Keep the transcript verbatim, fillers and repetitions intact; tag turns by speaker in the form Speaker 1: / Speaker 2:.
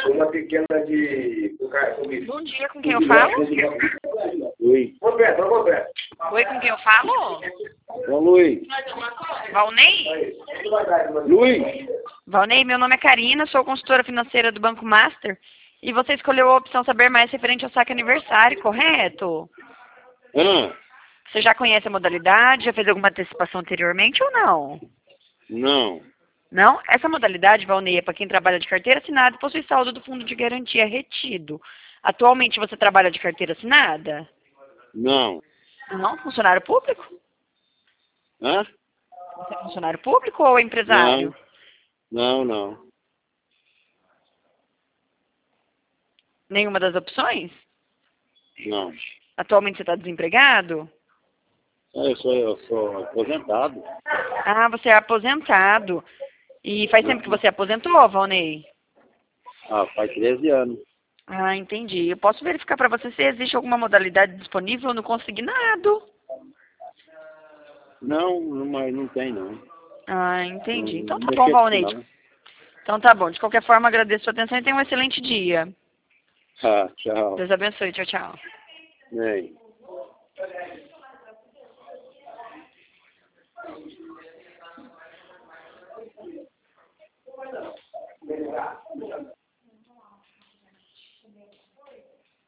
Speaker 1: Uma pequena de...
Speaker 2: Bom dia, com quem eu falo?
Speaker 1: Oi. Roberto, Roberto.
Speaker 2: Oi, com quem eu falo?
Speaker 1: Ô, Luiz.
Speaker 2: Valnei?
Speaker 1: Luiz.
Speaker 2: Valnei, meu nome é Karina, sou consultora financeira do Banco Master. E você escolheu a opção saber mais referente ao saque aniversário, correto?
Speaker 1: Ah,
Speaker 2: Você já conhece a modalidade? Já fez alguma antecipação anteriormente ou não?
Speaker 1: não.
Speaker 2: Não? Essa modalidade, Valnei, é para quem trabalha de carteira assinada e possui saldo do fundo de garantia retido. Atualmente você trabalha de carteira assinada?
Speaker 1: Não.
Speaker 2: Não? Funcionário público?
Speaker 1: Hã?
Speaker 2: Você é funcionário público ou empresário?
Speaker 1: Não, não, não.
Speaker 2: Nenhuma das opções?
Speaker 1: Não.
Speaker 2: Atualmente você está desempregado?
Speaker 1: Ah, Eu sou, eu sou aposentado.
Speaker 2: Ah, você é aposentado. E faz tempo que você aposentou, Valnei?
Speaker 1: Ah, faz treze anos.
Speaker 2: Ah, entendi. Eu posso verificar para você se existe alguma modalidade disponível no consignado.
Speaker 1: Não, não, mas não tem, não.
Speaker 2: Ah,
Speaker 1: Não,
Speaker 2: entendi. Então
Speaker 1: não
Speaker 2: tá bom,
Speaker 1: mexer com isso,
Speaker 2: Valnei.
Speaker 1: não.
Speaker 2: Então tá bom. De qualquer forma, agradeço a sua atenção e tenha um excelente dia.
Speaker 1: Ah, tchau.
Speaker 2: Deus abençoe. Tchau, tchau.
Speaker 1: Bem.